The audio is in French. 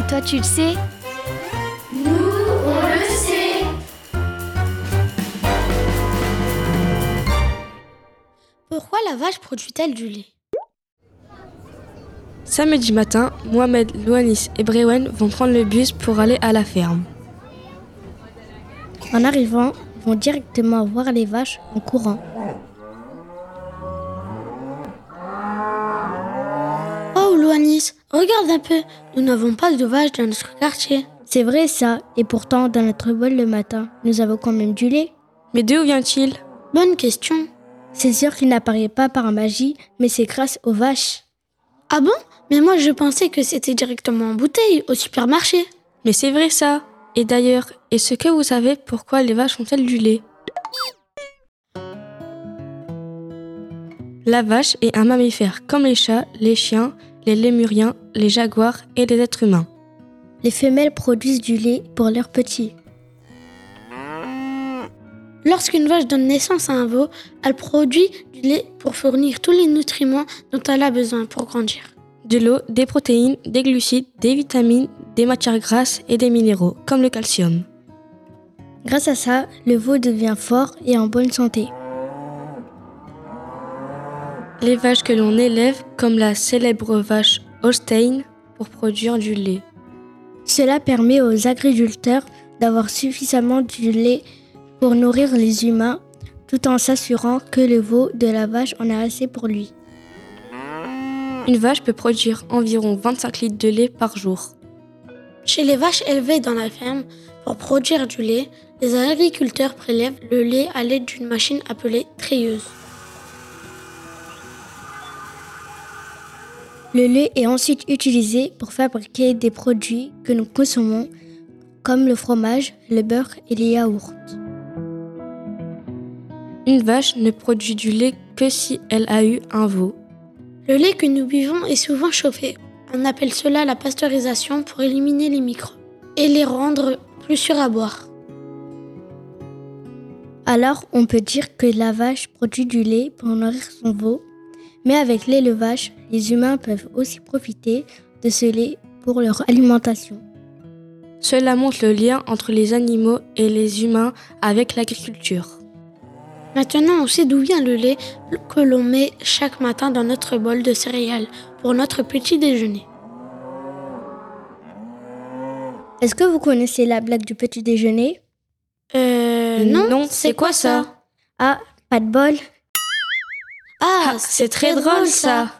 Toi, tu le sais? Nous, on le sait. Pourquoi la vache produit-elle du lait? Samedi matin, Mohamed, Louanis et Brewen vont prendre le bus pour aller à la ferme. En arrivant, ils vont directement voir les vaches en courant. Oh, Louanis, regarde un peu. Nous n'avons pas de vaches dans notre quartier. C'est vrai ça, et pourtant dans notre bol le matin, nous avons quand même du lait. Mais d'où vient-il? Bonne question. C'est sûr qu'il n'apparaît pas par magie, mais c'est grâce aux vaches. Ah bon? Mais moi je pensais que c'était directement en bouteille, au supermarché. Mais c'est vrai ça. Et d'ailleurs, est-ce que vous savez pourquoi les vaches font-elles du lait? La vache est un mammifère comme les chats, les chiens, les lémuriens, les jaguars et les êtres humains. Les femelles produisent du lait pour leurs petits. Lorsqu'une vache donne naissance à un veau, elle produit du lait pour fournir tous les nutriments dont elle a besoin pour grandir. De l'eau, des protéines, des glucides, des vitamines, des matières grasses et des minéraux, comme le calcium. Grâce à ça, le veau devient fort et en bonne santé. Les vaches que l'on élève, comme la célèbre vache Holstein, pour produire du lait. Cela permet aux agriculteurs d'avoir suffisamment du lait pour nourrir les humains, tout en s'assurant que le veau de la vache en a assez pour lui. Une vache peut produire environ 25 litres de lait par jour. Chez les vaches élevées dans la ferme, pour produire du lait, les agriculteurs prélèvent le lait à l'aide d'une machine appelée treilleuse. Le lait est ensuite utilisé pour fabriquer des produits que nous consommons, comme le fromage, le beurre et les yaourts. Une vache ne produit du lait que si elle a eu un veau. Le lait que nous buvons est souvent chauffé. On appelle cela la pasteurisation pour éliminer les microbes et les rendre plus sûrs à boire. Alors, on peut dire que la vache produit du lait pour nourrir son veau, mais avec l'élevage, les humains peuvent aussi profiter de ce lait pour leur alimentation. Cela montre le lien entre les animaux et les humains avec l'agriculture. Maintenant, on sait d'où vient le lait que l'on met chaque matin dans notre bol de céréales pour notre petit déjeuner. Est-ce que vous connaissez la blague du petit déjeuner? Non, c'est quoi ça? Ah, pas de bol. Ah, c'est très drôle ça.